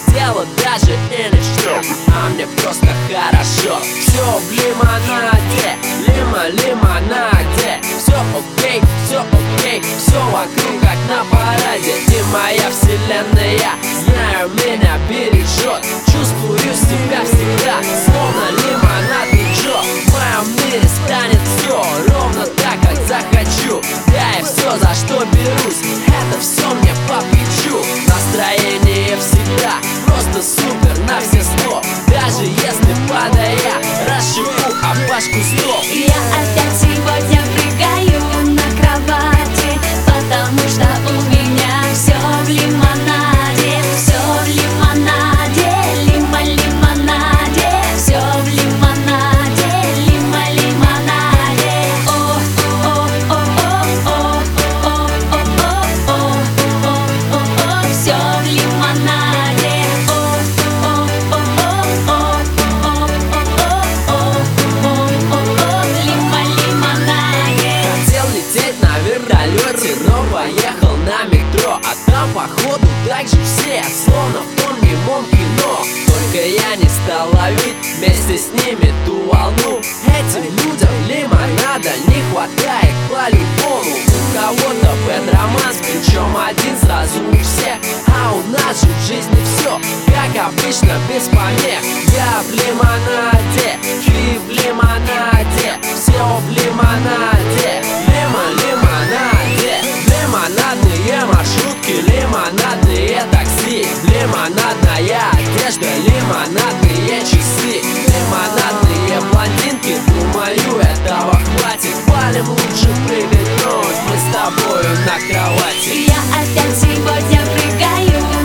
делать даже и начнем. А мне просто хорошо. Все в лимонаде, лимонаде. Все окей, все вокруг как на параде. Ты моя вселенная, знаю, меня бережет. Чувствую себя всегда, словно лимонадный Джо. В моем мире станет все ровно так, как захочу. Я и все, за что берусь, это все мне по плечу. Настроение всегда просто супер на все 100. Даже если падая, расшибу об башку стоп. Я опять сегодня прыгаю на кровати, потому что у меня все в лимонаде. Все в лимонаде, лимонаде. Все в лимонаде, лимонаде. О, о, о, о, о, о, о, о, о, все в лимонаде. О, о, о, о, о, лимонаде. Хотел лететь на вертолете, но поехал на метро. А там походу так же все, словно в том немом кино. Только я не стал ловить вместе с ними ту волну. Этим людям лимонада не хватает по-любому. У кого-то бэд-романс, причем один сразу у всех. А у нас же в жизни все, как обычно, без помех. Я в лимонаде, ты в лимонаде. Все в лимонаде, лимонаде. Лимонадные маршрутки, лимонадные такси. Лимонадная одежда, лимонадные часы. Лимонадные блондинки, думаю, этого хватит. Валим лучше прыгать, но мы с тобою на кровати. Я опять сегодня прыгаю